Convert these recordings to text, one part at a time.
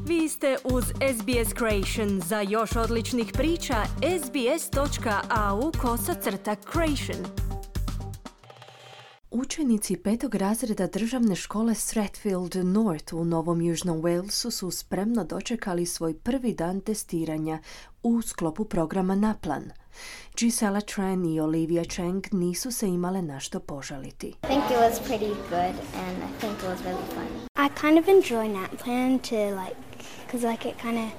Vi ste uz SBS Creation. Za još odličnih priča, sbs.au/creation. Učenici 5. razreda državne škole Strathfield North u Novom Južnom Walesu su spremno dočekali svoj prvi dan testiranja u sklopu programa Naplan. Gisela Tran i Olivia Cheng nisu se imale na što požaliti. I think it was pretty good and I think it was really fun. I kind of enjoy Naplan because it kind of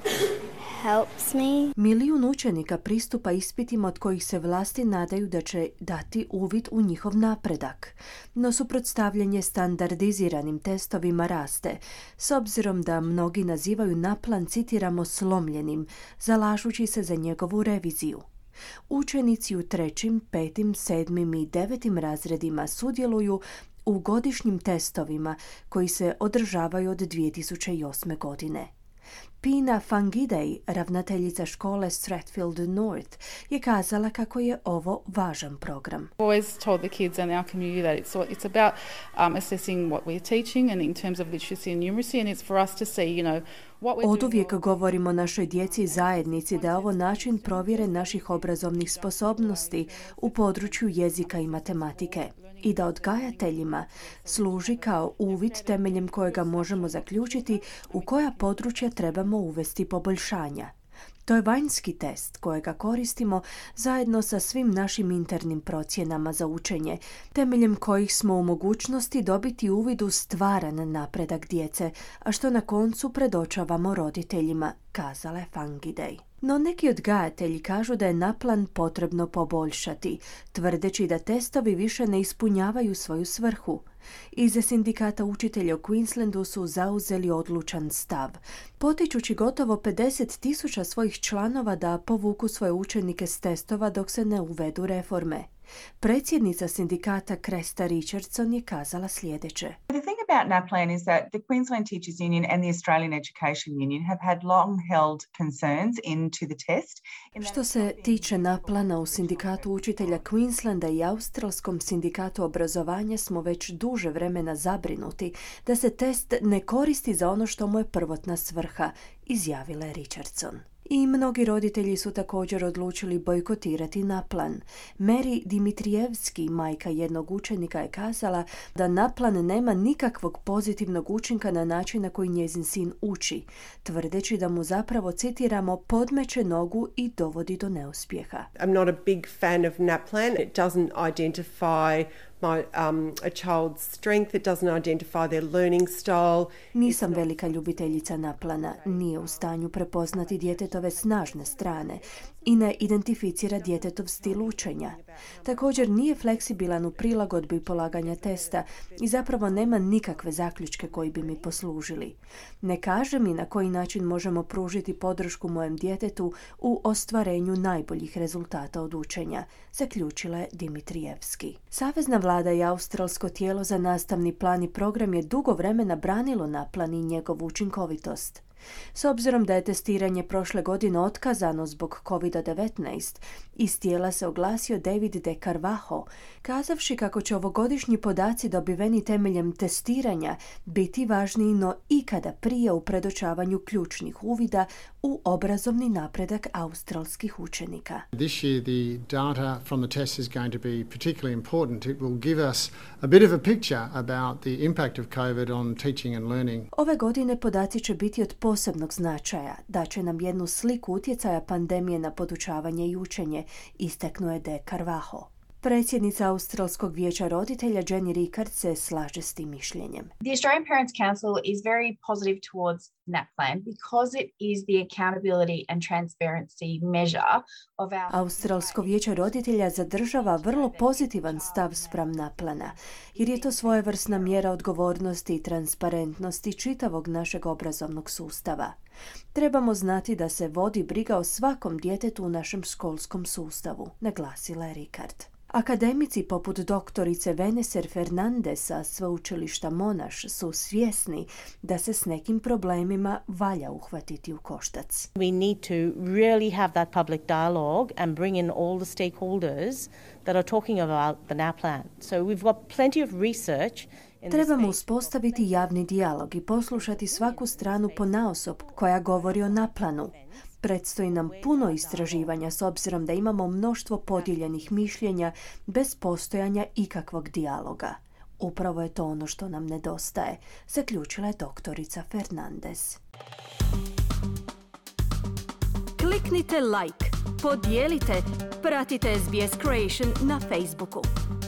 helps me. Milijun učenika pristupa ispitima od kojih se vlasti nadaju da će dati uvid u njihov napredak. No suprotstavljanje standardiziranim testovima raste, s obzirom da mnogi nazivaju Naplan, citiramo, slomljenim, zalažući se za njegovu reviziju. Učenici u 3., 5., 7. i 9. razredima sudjeluju u godišnjim testovima koji se održavaju od 2008. godine. Pina Fangidei, ravnateljica škole Strathfield North, je kazala kako je ovo važan program. Always told the kids in our community that it's about assessing what we're teaching and in terms of literacy and numeracy, and it's for us to see, what we're doing. Oduvijek govorimo našoj djeci i zajednici da je ovo način provjere naših obrazovnih sposobnosti u području jezika i matematike i da odgajateljima služi kao uvid temeljem kojega možemo zaključiti u koja područja trebamo uvesti poboljšanja. To je vanjski test kojega koristimo zajedno sa svim našim internim procjenama za učenje, temeljem kojih smo u mogućnosti dobiti uvid u stvaran napredak djece, a što na koncu predočavamo roditeljima, kazala je Fangidei. No neki odgajatelji kažu da je Naplan potrebno poboljšati, tvrdeći da testovi više ne ispunjavaju svoju svrhu. Iz sindikata učitelja u Queenslandu su zauzeli odlučan stav, potičući gotovo 50,000 svojih članova da povuku svoje učenike s testova dok se ne uvedu reforme. Predsjednica sindikata Cresta Richardson je kazala sljedeće. The thing about Naplan is that the Queensland Teachers Union and the Australian Education Union have had long-held concerns into the test. Što se tiče Naplana, u sindikatu učitelja Queenslanda i Australskom sindikatu obrazovanja smo već duže vremena zabrinuti da se test ne koristi za ono što mu je prvotna svrha, izjavila je Richardson. I mnogi roditelji su također odlučili bojkotirati Naplan. Mary Dimitrijevski, majka jednog učenika, je kazala da Naplan nema nikakvog pozitivnog učinka na način na koji njezin sin uči, tvrdeći da mu zapravo, citiramo, podmeće nogu i dovodi do neuspjeha. I'm not a big fan of Naplan. It doesn't identify a child's strength, it doesn't identify their learning style. Nisam velika ljubiteljica Naplana, nije u stanju prepoznati djetetove snažne strane i ne identificira djetetov stil učenja. Također nije fleksibilan u prilagodbi polaganja testa i zapravo nema nikakve zaključke koji bi mi poslužili. Ne kaže mi na koji način možemo pružiti podršku mojem djetetu u ostvarenju najboljih rezultata od učenja, zaključila je Dimitrijevski. Savezna vlada i australsko tijelo za nastavni plan i program je dugo vremena branilo Naplan i njegovu učinkovitost. S obzirom da je testiranje prošle godine otkazano zbog COVID-19, iz tijela se oglasio David De Carvalho, kazavši kako će ovogodišnji podaci dobiveni temeljem testiranja biti važniji no ikada prije u predočavanju ključnih uvida u obrazovni napredak australskih učenika. This year the data from the test is going to be particularly important. It will give us a bit of a picture about the impact of COVID on teaching and learning. Ove godine podaci će biti od posebnog značaja, daće nam jednu sliku utjecaja pandemije na podučavanje i učenje, istaknuo je De Carvalho. Predsjednica Australskog vijeća roditelja Jenny Rickard se slaže s tim mišljenjem. The Australian Parents Council is very positive towards Naplan because it is the accountability and transparency measure of our... Australsko vijeće roditelja zadržava vrlo pozitivan stav spram Naplana, jer je to svojevrsna mjera odgovornosti i transparentnosti čitavog našeg obrazovnog sustava. Trebamo znati da se vodi briga o svakom djetetu u našem školskom sustavu, naglasila je Rickard. Akademici poput doktorice Veneser Fernandez sa sveučilišta Monash su svjesni da se s nekim problemima valja uhvatiti u koštac. We need to really have that public dialogue and bring in all the stakeholders that are talking about the Naplan. So we've got plenty of research Trebamo uspostaviti javni dijalog i poslušati svaku stranu ponaosob koja govori o naplanu. Predstoji nam puno istraživanja s obzirom da imamo mnoštvo podijeljenih mišljenja bez postojanja ikakvog dijaloga. Upravo je to ono što nam nedostaje, zaključila je doktorica Fernandez. Kliknite like, podijelite, pratite SBS Creation na Facebooku.